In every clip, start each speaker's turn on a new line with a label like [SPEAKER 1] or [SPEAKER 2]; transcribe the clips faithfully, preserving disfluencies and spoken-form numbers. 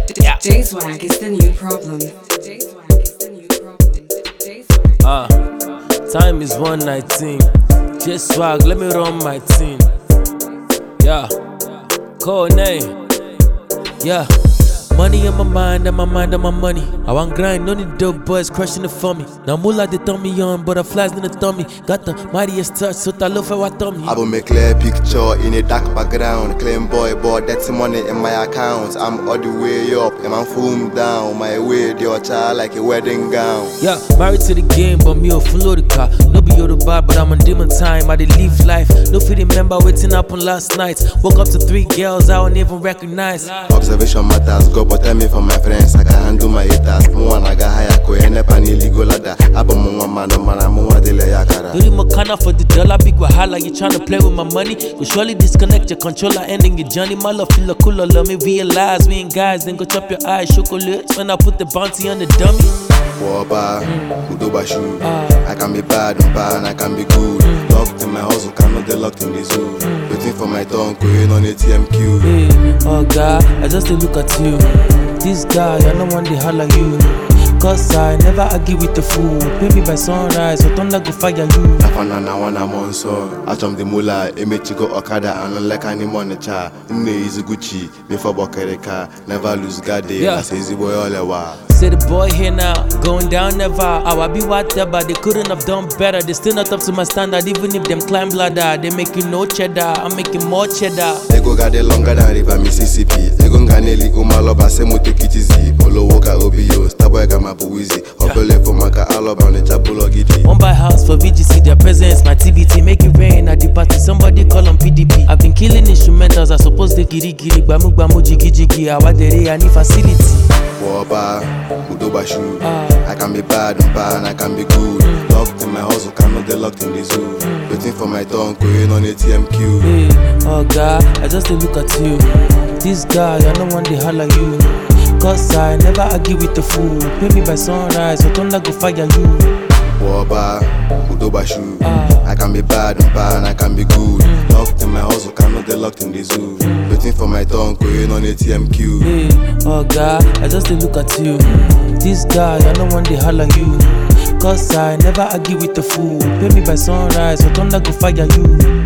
[SPEAKER 1] Yeah. J-Swag is the new problem. J-Swag is the new problem. J-Swag.
[SPEAKER 2] Ah, time is one nineteen. J-Swag, let me run my team. Yeah, call name. Yeah. Money on my mind, and my mind on my money. I want grind, no need dope boys crushing it for me. Now moolah they thumb me on, butterflies in the tummy. Got the mightiest touch, so I love how I thumb me.
[SPEAKER 3] I will make clear picture in a dark background. Claim boy, boy, that's money in my account. I'm all the way up, and I'm full down. My way, your child like a wedding gown.
[SPEAKER 2] Yeah, married to the game, but me a follow the car. No be your bar, but I'm on demon time. I did live life. No fit remember waiting up on last night. Woke up to three girls I don't even recognize.
[SPEAKER 3] Observation matters, go but tell me for my friends, I can handle my haters. Mwana ga haya ko ene pani ligo ladder. Abo mwa mano mana mwa dele yakara.
[SPEAKER 2] Doing Makana for the dollar, big wahala. You tryna play with my money? Go surely disconnect your controller, ending your journey. My love feel cooler, love me realize we ain't guys. Then go chop your eyes, chocolate. When I put the bounty on the dummy.
[SPEAKER 3] Woba, Udoba shoe. I can be bad and bad, I can be good. Locked in my hustle, cannot get locked in the zoo. Waiting for my tongue, going on A T M Q.
[SPEAKER 2] Hey, oh God, I just dey look at you. This guy, I don't want to holler you. Cause I never argue with the fool. Pay me by sunrise, so thunder go fire you.
[SPEAKER 3] Nafana na wana monso. Achom the mula, Emechigo Okada, and like any monecha. Nne is Gucci, before Bokereka. Never lose God day,
[SPEAKER 2] Yeah.
[SPEAKER 3] I say the boy all ewa.
[SPEAKER 2] Say the boy here now, going down never. I will be whatever, they couldn't have done better. They still not up to my standard, even if them climb ladder. They making no cheddar, I'm making more cheddar.
[SPEAKER 3] Ego got it longer than River Mississippi. Ego nganeli umaloba se moto kitizi. Olo woka obio, starboy gama buwizi. Opele for maka aloba on the chabulo gidi.
[SPEAKER 2] One buy house for V G C, their presence, my T B T. Make it rain at the party, somebody call on P D P. I've been killing instrumentals, I suppose they giri giri. Bamu bamu jigi jigi, awadere, I need facility.
[SPEAKER 3] Woba, Udoba shoe. I can be bad and bad, I can be good. Locked in my hustle, cannot get locked in the zoo. Waiting for my tongue, going on A T M Q.
[SPEAKER 2] Hey, oh God, I just dey look at you. This guy, I don't want to holler you. Cause I never argue with the fool. Pay me by sunrise, so thunder go fire you.
[SPEAKER 3] Woba, Udoba shoe. I can be bad and bad, I can be good. Locked in my hustle, cannot get locked in the zoo. Waiting for my tongue, going on A T M Q.
[SPEAKER 2] Hey, oh God, I just dey look at you. This guy, I don't want to holler you. Cause I never argue with the fool. Pay me by sunrise, so thunder go fire you.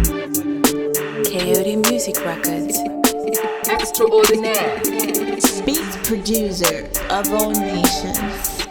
[SPEAKER 4] Coyote Music Records.
[SPEAKER 1] Extraordinaire.
[SPEAKER 5] Beats producer of all nations.